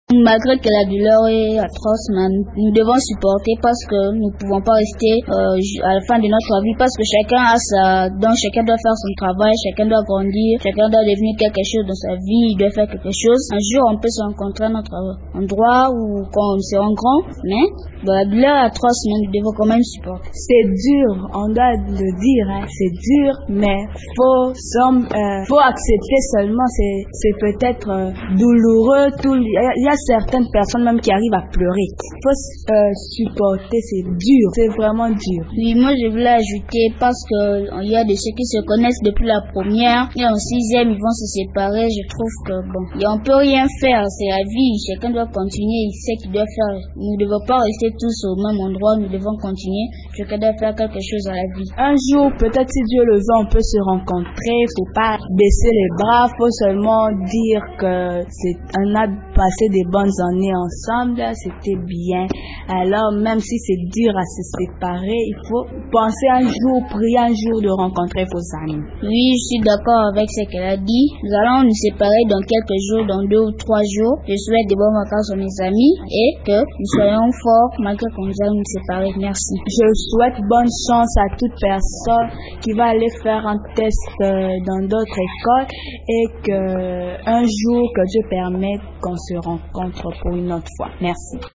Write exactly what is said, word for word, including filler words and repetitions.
Malgré que la douleur est atroce, nous devons supporter parce que nous ne pouvons pas rester euh, à la fin de notre vie parce que chacun a sa... Donc chacun doit faire son travail, chacun doit grandir, chacun doit devenir quelque chose dans sa vie, il doit faire quelque chose. Un jour, on peut se rencontrer à notre endroit ou quand on sera grand, mais dans la douleur atroce, nous devons quand même supporter. C'est dur, on doit le dire, hein. C'est dur, mais faut, somme, euh, faut accepter seulement. C'est, c'est peut-être euh, douloureux. Tout, il y a certaines personnes même qui arrivent à pleurer. Il faut euh, supporter, c'est dur, c'est vraiment dur. Oui, moi je voulais ajouter parce que il y a de ceux qui se connaissent depuis la première et en sixième ils vont se séparer. Je trouve que bon, et on peut rien faire, c'est la vie. Chacun doit continuer, il sait qu'il doit faire. Nous ne devons pas rester tous au même endroit, nous devons continuer. Chacun doit faire quelque chose à la vie. Un jour, peut-être si Dieu le veut, on peut se rencontrer. Faut pas baisser les bras, faut seulement dire que c'est, on a passé des bonnes années ensemble, c'était bien. Alors même si c'est dur à se séparer, il faut penser un jour, prier un jour de rencontrer vos amis. Oui, je suis d'accord avec ce qu'elle a dit. Nous allons nous séparer dans quelques jours, dans deux ou trois jours. Je souhaite de bonnes vacances à mes amis et que nous soyons forts malgré qu'on nous allons nous séparer. Merci. Je souhaite bonne chance à toute personne qui va aller faire un test dans d'autres écoles et que un jour que Dieu permette qu'on se rencontre pour une autre fois. Merci.